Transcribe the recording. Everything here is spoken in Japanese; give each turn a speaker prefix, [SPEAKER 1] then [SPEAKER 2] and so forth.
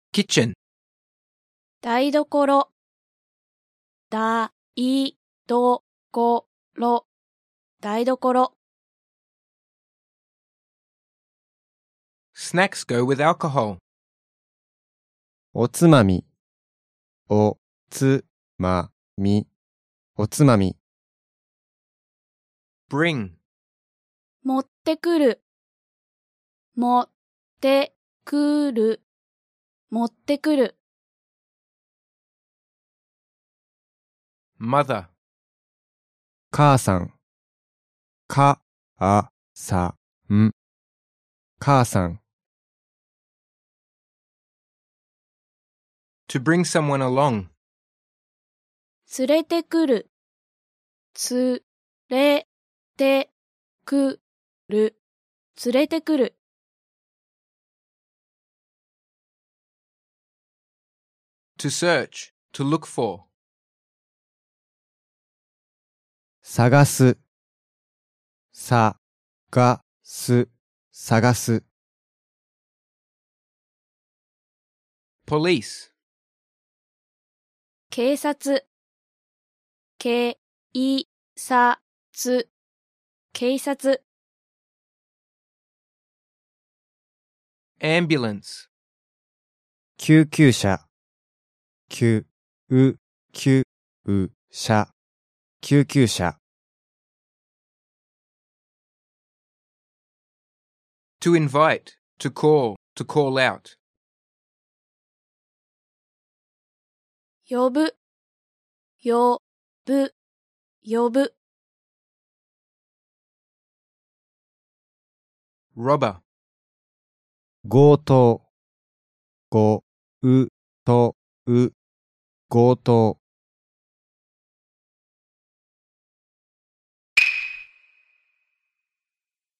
[SPEAKER 1] kitchen,
[SPEAKER 2] 台所、だいどころ、台所。
[SPEAKER 1] snacks go with alcohol,
[SPEAKER 3] おつまみ、おつまみ、おつまみ。
[SPEAKER 1] bring,
[SPEAKER 2] 持ってくる、持ってくる、持ってくる。
[SPEAKER 1] mother,
[SPEAKER 3] 母さん、か、あ、さ、ん、母さん。
[SPEAKER 1] to bring someone along,
[SPEAKER 2] 連れてくる、つれてくる、連れてくる。
[SPEAKER 1] to search, to look for,
[SPEAKER 3] 探す、さ、が、す、探す。
[SPEAKER 1] police,
[SPEAKER 2] 警察、けいさつ、警察。
[SPEAKER 1] ambulance,
[SPEAKER 3] 救急車、救、う、救、う、車、救急車。
[SPEAKER 1] to invite, to call out,
[SPEAKER 2] 呼ぶ、呼ぶ、呼ぶ。
[SPEAKER 1] robber,
[SPEAKER 3] 強盗、ご、う、と、う、強盗。